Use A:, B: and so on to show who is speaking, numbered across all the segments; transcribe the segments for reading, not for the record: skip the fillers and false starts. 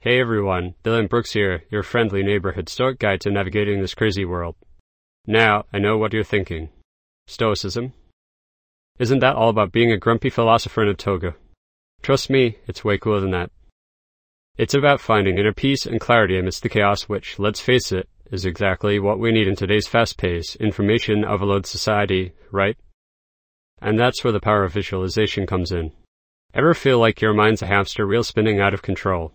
A: Hey everyone, Dylan Brooks here, your friendly neighborhood Stoic guide to navigating this crazy world. Now, I know what you're thinking. Stoicism? Isn't that all about being a grumpy philosopher in a toga? Trust me, it's way cooler than that. It's about finding inner peace and clarity amidst the chaos which, let's face it, is exactly what we need in today's fast-paced, information overload society, right? And that's where the power of visualization comes in. Ever feel like your mind's a hamster wheel spinning out of control?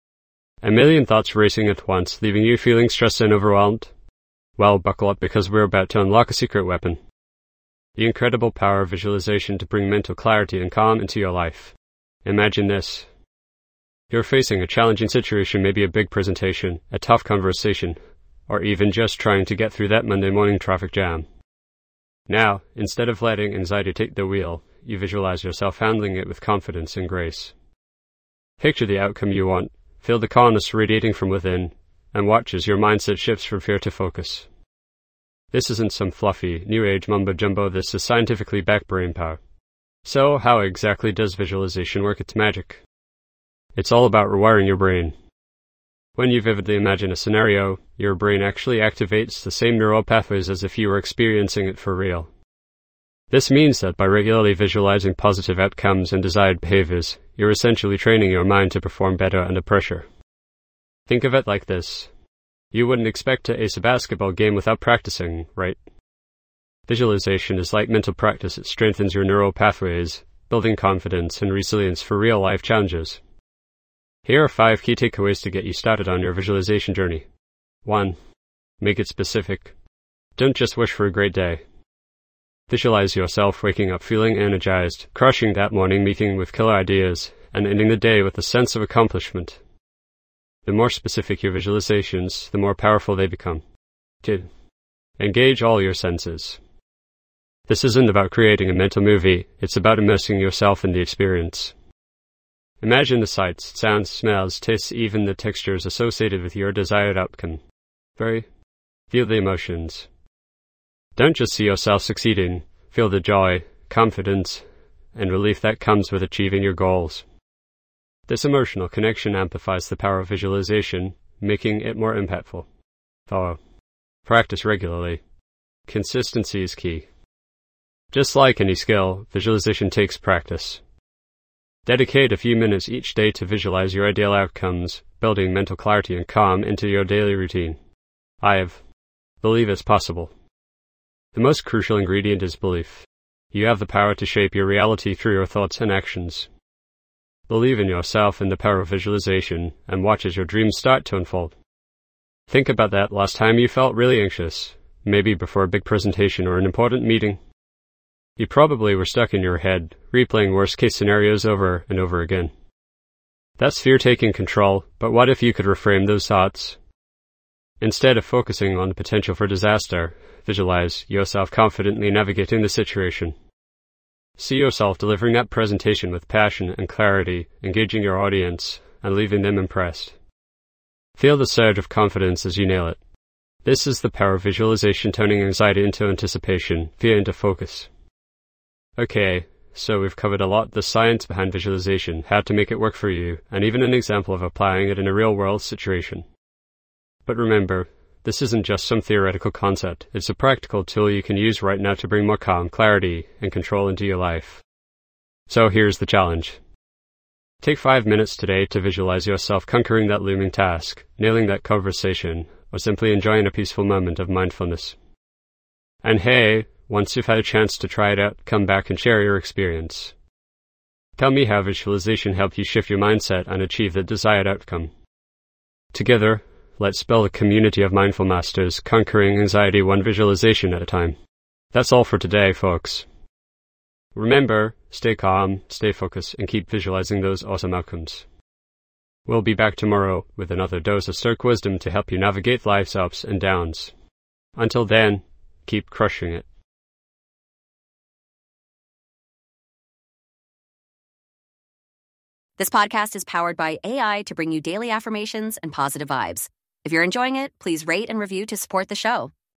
A: A million thoughts racing at once, leaving you feeling stressed and overwhelmed? Well, buckle up because we're about to unlock a secret weapon. The incredible power of visualization to bring mental clarity and calm into your life. Imagine this. You're facing a challenging situation, maybe a big presentation, a tough conversation, or even just trying to get through that Monday morning traffic jam. Now, instead of letting anxiety take the wheel, you visualize yourself handling it with confidence and grace. Picture the outcome you want, feel the calmness radiating from within, and watch as your mindset shifts from fear to focus. This isn't some fluffy, new age mumbo-jumbo, this is scientifically backed brain power. So, how exactly does visualization work its magic? It's all about rewiring your brain. When you vividly imagine a scenario, your brain actually activates the same neural pathways as if you were experiencing it for real. This means that by regularly visualizing positive outcomes and desired behaviors, you're essentially training your mind to perform better under pressure. Think of it like this. You wouldn't expect to ace a basketball game without practicing, right? Visualization is like mental practice. It strengthens your neural pathways, building confidence and resilience for real-life challenges. Here are 5 key takeaways to get you started on your visualization journey. 1. Make it specific. Don't just wish for a great day. Visualize yourself waking up feeling energized, crushing that morning meeting with killer ideas, and ending the day with a sense of accomplishment. The more specific your visualizations, the more powerful they become. 2. Engage all your senses. This isn't about creating a mental movie, it's about immersing yourself in the experience. Imagine the sights, sounds, smells, tastes, even the textures associated with your desired outcome. Feel the emotions. Don't just see yourself succeeding, feel the joy, confidence, and relief that comes with achieving your goals. This emotional connection amplifies the power of visualization, making it more impactful. 4. Practice regularly. Consistency is key. Just like any skill, visualization takes practice. Dedicate a few minutes each day to visualize your ideal outcomes, building mental clarity and calm into your daily routine. Believe it's possible. The most crucial ingredient is belief. You have the power to shape your reality through your thoughts and actions. Believe in yourself and the power of visualization, and watch as your dreams start to unfold. Think about that last time you felt really anxious, maybe before a big presentation or an important meeting. You probably were stuck in your head, replaying worst-case scenarios over and over again. That's fear taking control, but what if you could reframe those thoughts? Instead of focusing on the potential for disaster, visualize yourself confidently navigating the situation. See yourself delivering that presentation with passion and clarity, engaging your audience, and leaving them impressed. Feel the surge of confidence as you nail it. This is the power of visualization, turning anxiety into anticipation, fear into focus. Okay, so we've covered a lot: the science behind visualization, how to make it work for you, and even an example of applying it in a real-world situation. But remember, this isn't just some theoretical concept. It's a practical tool you can use right now to bring more calm, clarity, and control into your life. So here's the challenge. Take 5 minutes today to visualize yourself conquering that looming task, nailing that conversation, or simply enjoying a peaceful moment of mindfulness. And hey, once you've had a chance to try it out, come back and share your experience. Tell me how visualization helped you shift your mindset and achieve the desired outcome. Together, let's build a community of mindful masters, conquering anxiety one visualization at a time. That's all for today, folks. Remember, stay calm, stay focused, and keep visualizing those awesome outcomes. We'll be back tomorrow with another dose of Stoic wisdom to help you navigate life's ups and downs. Until then, keep crushing it.
B: This podcast is powered by AI to bring you daily affirmations and positive vibes. If you're enjoying it, please rate and review to support the show.